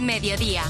Mediodía.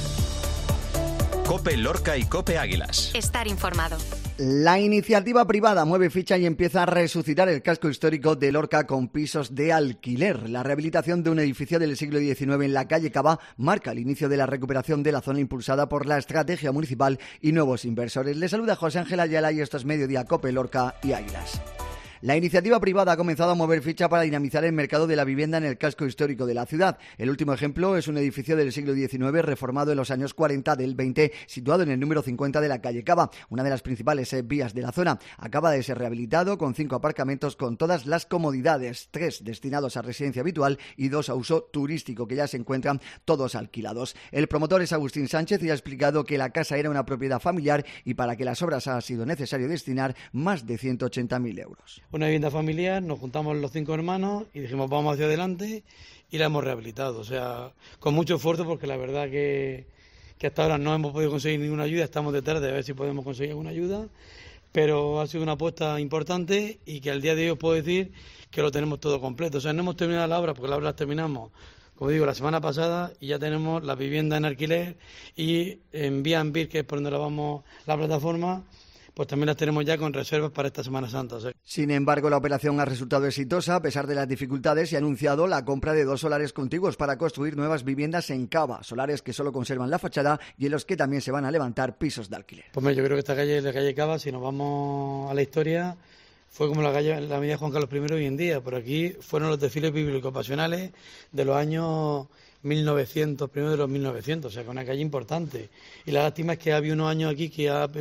COPE Lorca y COPE Águilas. Estar informado. La iniciativa privada mueve ficha y empieza a resucitar el casco histórico de Lorca con pisos de alquiler. La rehabilitación de un edificio del siglo XIX en la calle Cava marca el inicio de la recuperación de la zona impulsada por la estrategia municipal y nuevos inversores. Les saluda José Ángel Ayala y esto es Mediodía COPE Lorca y Águilas. La iniciativa privada ha comenzado a mover ficha para dinamizar el mercado de la vivienda en el casco histórico de la ciudad. El último ejemplo es un edificio del siglo XIX reformado en los años 40 del 20, situado en el número 50 de la calle Cava, una de las principales vías de la zona. Acaba de ser rehabilitado con 5 aparcamientos con todas las comodidades, 3 destinados a residencia habitual y 2 a uso turístico, que ya se encuentran todos alquilados. El promotor es Agustín Sánchez y ha explicado que la casa era una propiedad familiar y para que las obras ha sido necesario destinar más de 180.000 euros. Una vivienda familiar, nos juntamos los 5 hermanos y dijimos vamos hacia adelante y la hemos rehabilitado, o sea, con mucho esfuerzo porque la verdad que hasta ahora no hemos podido conseguir ninguna ayuda, estamos detrás de ver si podemos conseguir alguna ayuda, pero ha sido una apuesta importante y que al día de hoy os puedo decir que lo tenemos todo completo, o sea, no hemos terminado la obra porque la obra la terminamos, como digo, la semana pasada y ya tenemos la vivienda en alquiler y en B&B, que es por donde la vamos la plataforma, pues también las tenemos ya con reservas para esta Semana Santa. ¿Sí? Sin embargo, la operación ha resultado exitosa a pesar de las dificultades y ha anunciado la compra de 2 solares contiguos para construir nuevas viviendas en Cava, solares que solo conservan la fachada y en los que también se van a levantar pisos de alquiler. Pues mira, yo creo que esta calle, la calle Cava, si nos vamos a la historia, fue como la avenida Juan Carlos I hoy en día. Por aquí fueron los desfiles bíblico-pasionales de los años 1900, primero de los 1900, o sea, que una calle importante. Y la lástima es que había unos años aquí que ha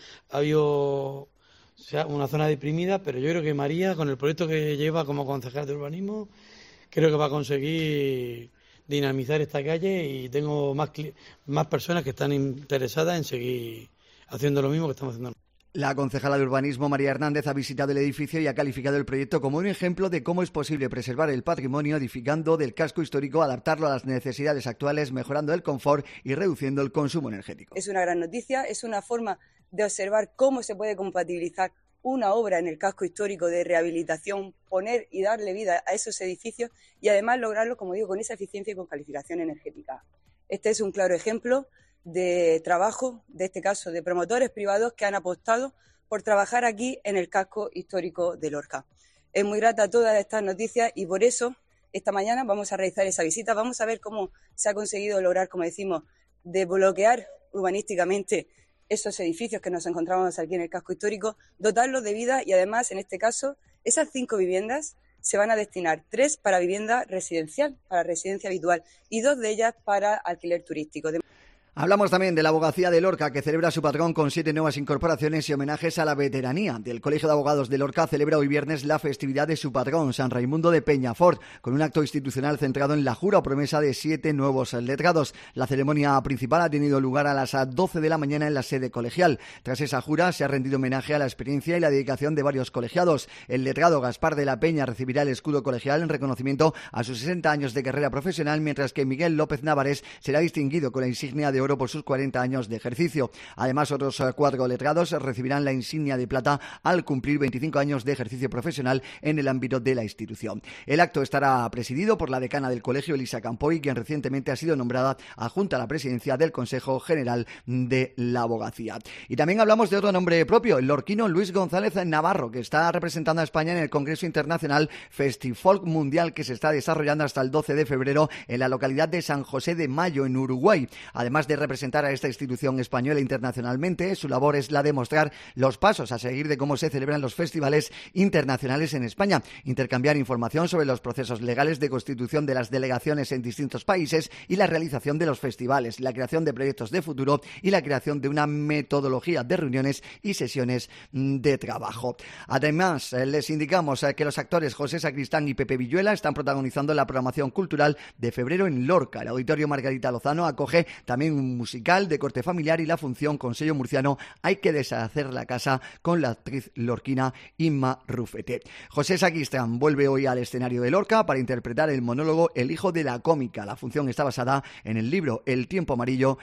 habido una zona deprimida, pero yo creo que María, con el proyecto que lleva como concejal de urbanismo, creo que va a conseguir dinamizar esta calle y tengo más personas que están interesadas en seguir haciendo lo mismo que estamos haciendo. La concejala de Urbanismo, María Hernández, ha visitado el edificio y ha calificado el proyecto como un ejemplo de cómo es posible preservar el patrimonio edificando del casco histórico, adaptarlo a las necesidades actuales, mejorando el confort y reduciendo el consumo energético. Es una gran noticia, es una forma de observar cómo se puede compatibilizar una obra en el casco histórico de rehabilitación, poner y darle vida a esos edificios y además lograrlo, como digo, con esa eficiencia y con calificación energética. Este es un claro ejemplo de trabajo, de este caso, de promotores privados que han apostado por trabajar aquí en el casco histórico de Lorca. Es muy grata todas estas noticias y por eso esta mañana vamos a realizar esa visita, vamos a ver cómo se ha conseguido lograr, como decimos, desbloquear urbanísticamente esos edificios que nos encontramos aquí en el casco histórico, dotarlos de vida y además, en este caso, esas 5 viviendas se van a destinar 3 para vivienda residencial, para residencia habitual y 2 de ellas para alquiler turístico. Hablamos también de la Abogacía de Lorca, que celebra su patrón con 7 nuevas incorporaciones y homenajes a la veteranía. Del Colegio de Abogados de Lorca celebra hoy viernes la festividad de su patrón, San Raimundo de Peñafort, con un acto institucional centrado en la jura o promesa de 7 nuevos letrados. La ceremonia principal ha tenido lugar a las 12 de la mañana en la sede colegial. Tras esa jura se ha rendido homenaje a la experiencia y la dedicación de varios colegiados. El letrado Gaspar de la Peña recibirá el escudo colegial en reconocimiento a sus 60 años de carrera profesional, mientras que Miguel López Navarés será distinguido con la insignia de oro por sus 40 años de ejercicio. Además, otros 4 letrados recibirán la insignia de plata al cumplir 25 años de ejercicio profesional en el ámbito de la institución. El acto estará presidido por la decana del colegio, Elisa Campoy, quien recientemente ha sido nombrada adjunta a la presidencia del Consejo General de la Abogacía. Y también hablamos de otro nombre propio, el lorquino Luis González Navarro, que está representando a España en el Congreso Internacional Festifolk Mundial, que se está desarrollando hasta el 12 de febrero en la localidad de San José de Mayo, en Uruguay. Además de representar a esta institución española internacionalmente, su labor es la de mostrar los pasos a seguir de cómo se celebran los festivales internacionales en España, intercambiar información sobre los procesos legales de constitución de las delegaciones en distintos países y la realización de los festivales, la creación de proyectos de futuro y la creación de una metodología de reuniones y sesiones de trabajo. Además, les indicamos que los actores José Sacristán y Pepe Villuela están protagonizando la programación cultural de febrero en Lorca. El Auditorio Margarita Lozano acoge también un musical de corte familiar y la función con sello murciano Hay que deshacer la casa con la actriz lorquina Inma Rufete. José Sacristán vuelve hoy al escenario de Lorca para interpretar el monólogo El hijo de la cómica. La función está basada en el libro El tiempo amarillo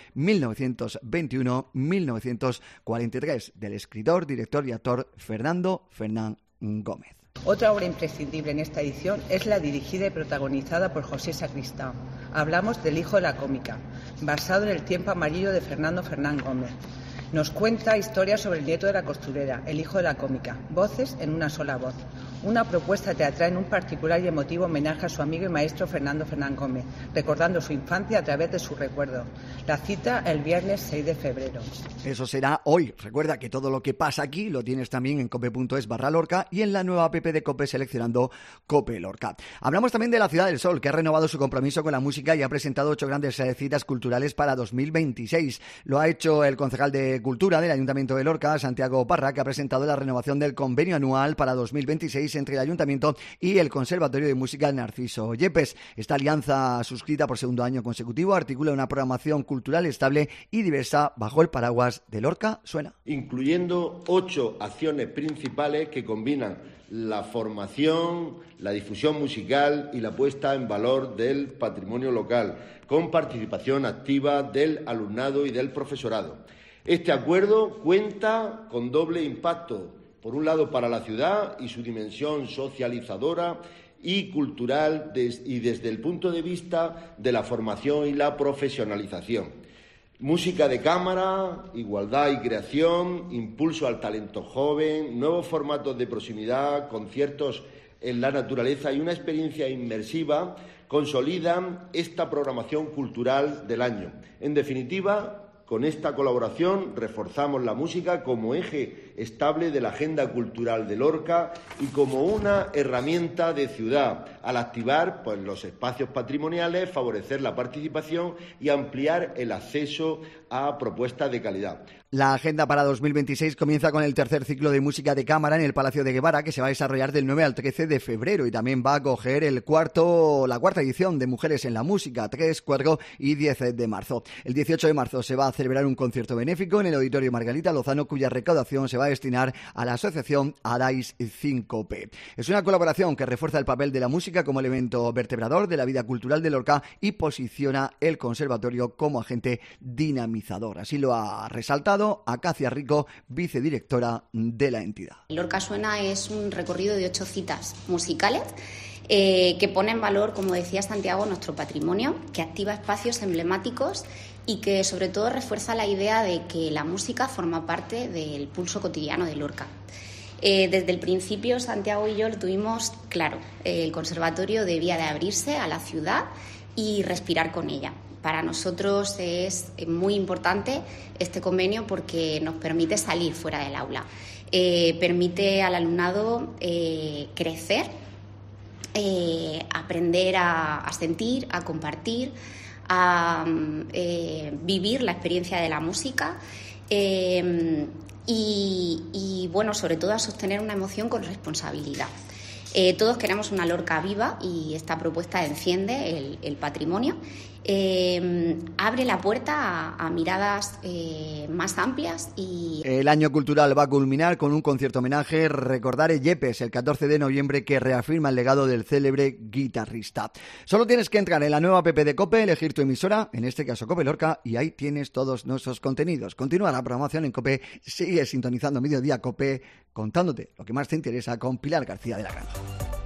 1921-1943 del escritor, director y actor Fernán Gómez. Otra obra imprescindible en esta edición es la dirigida y protagonizada por José Sacristán. Hablamos del Hijo de la Cómica, basado en el Tiempo amarillo de Fernando Fernán Gómez. Nos cuenta historias sobre el nieto de la costurera, el hijo de la cómica, voces en una sola voz. Una propuesta teatral en un particular y emotivo homenaje a su amigo y maestro Fernando Fernán Gómez, recordando su infancia a través de sus recuerdos. La cita el viernes 6 de febrero. Eso será hoy. Recuerda que todo lo que pasa aquí lo tienes también en cope.es/Lorca y en la nueva app de Cope seleccionando Cope Lorca. Hablamos también de la Ciudad del Sol, que ha renovado su compromiso con la música y ha presentado 8 grandes citas culturales para 2026. Lo ha hecho el concejal de Cultura del Ayuntamiento de Lorca, Santiago Parra, que ha presentado la renovación del convenio anual para 2026 entre el Ayuntamiento y el Conservatorio de Música Narciso Yepes. Esta alianza, suscrita por segundo año consecutivo, articula una programación cultural estable y diversa bajo el paraguas de Lorca Suena. Incluyendo 8 acciones principales que combinan la formación, la difusión musical y la puesta en valor del patrimonio local, con participación activa del alumnado y del profesorado. Este acuerdo cuenta con doble impacto, por un lado para la ciudad y su dimensión socializadora y cultural y desde el punto de vista de la formación y la profesionalización. Música de cámara, igualdad y creación, impulso al talento joven, nuevos formatos de proximidad, conciertos en la naturaleza y una experiencia inmersiva consolidan esta programación cultural del año. En definitiva, con esta colaboración reforzamos la música como eje estable de la agenda cultural de Lorca y como una herramienta de ciudad, al activar los espacios patrimoniales, favorecer la participación y ampliar el acceso a propuestas de calidad. La agenda para 2026 comienza con el tercer ciclo de música de cámara en el Palacio de Guevara, que se va a desarrollar del 9 al 13 de febrero y también va a acoger la cuarta edición de Mujeres en la Música, 3, 4 y 10 de marzo. El 18 de marzo se va a celebrar un concierto benéfico en el Auditorio Margarita Lozano, cuya recaudación se va a destinar a la asociación Adais 5P. Es una colaboración que refuerza el papel de la música como elemento vertebrador de la vida cultural de Lorca y posiciona el conservatorio como agente dinamizador. Así lo ha resaltado Acacia Rico, vicedirectora de la entidad. Lorca Suena es un recorrido de 8 citas musicales que pone en valor, como decía Santiago, nuestro patrimonio, que activa espacios emblemáticos y que sobre todo refuerza la idea de que la música forma parte del pulso cotidiano de Lorca. Desde el principio, Santiago y yo lo tuvimos claro. El conservatorio debía de abrirse a la ciudad y respirar con ella. Para nosotros es muy importante este convenio porque nos permite salir fuera del aula, permite al alumnado crecer, aprender a sentir, a compartir, a vivir la experiencia de la música y bueno, sobre todo a sostener una emoción con responsabilidad. Todos queremos una Lorca viva y esta propuesta enciende el patrimonio, abre la puerta a miradas más amplias. Y el año cultural va a culminar con un concierto homenaje Recordare Yepes el 14 de noviembre que reafirma el legado del célebre guitarrista. Solo tienes que entrar en la nueva app de Cope, elegir tu emisora, en este caso Cope Lorca, y ahí tienes todos nuestros contenidos. Continúa la programación en Cope, sigue sintonizando Mediodía Cope, contándote lo que más te interesa con Pilar García de la Granja.